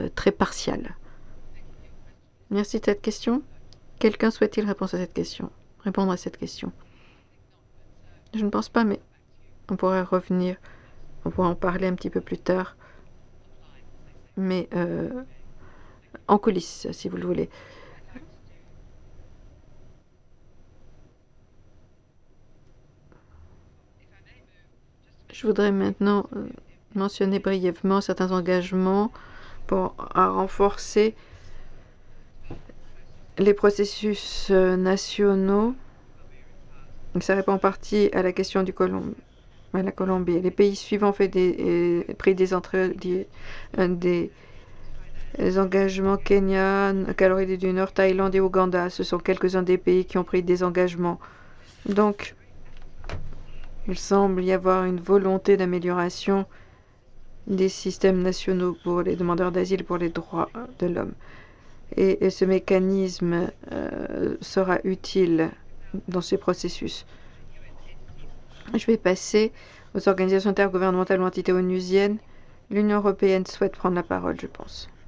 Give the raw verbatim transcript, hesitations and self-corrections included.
très partial. Merci de cette question. Quelqu'un souhaite-t-il répondre à cette question Répondre à cette question Je ne pense pas, mais on pourrait revenir, on pourrait en parler un petit peu plus tard, mais euh, en coulisses, si vous le voulez. Je voudrais maintenant mentionner brièvement certains engagements pour à renforcer les processus nationaux. Ça répond en partie à la question du Colombe, à la Colombie. Les pays suivants ont fait des, euh, pris des, entrées, des, des, des engagements. Kenya, Calédonie du Nord, Thaïlande et Ouganda. Ce sont quelques-uns des pays qui ont pris des engagements. Donc, il semble y avoir une volonté d'amélioration des systèmes nationaux pour les demandeurs d'asile, pour les droits de l'homme. Et, et ce mécanisme euh, sera utile dans ces processus. Je vais passer aux organisations intergouvernementales ou entités onusiennes. L'Union européenne souhaite prendre la parole, je pense.